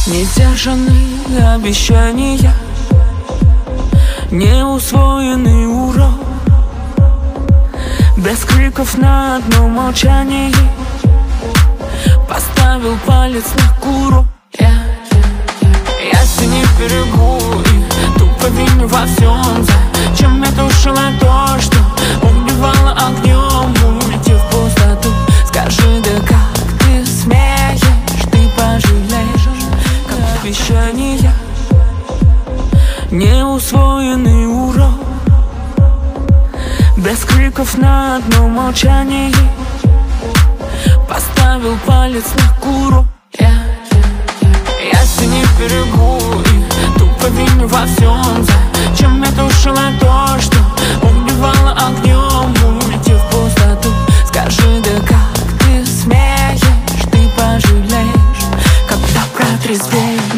Несдержанные обещания, неусвоенный урок, без криков на одном молчании поставил палец на курок. Я синий в берегу и тупо виню во всем. Зачем я тушила то, что убивала огнем? Улети в пустоту, скажи, да как ты смеешь? Ты пожалеешь, как обещания, неусвоенный урок, без криков на одном молчании поставил палец на курок. Я синий в берегу и тупо виню во всем. Зачем я тушила то, что убивала огнем? Улети в пустоту, скажи, да как ты смеешь? Ты пожалеешь, когда протрезвеешь.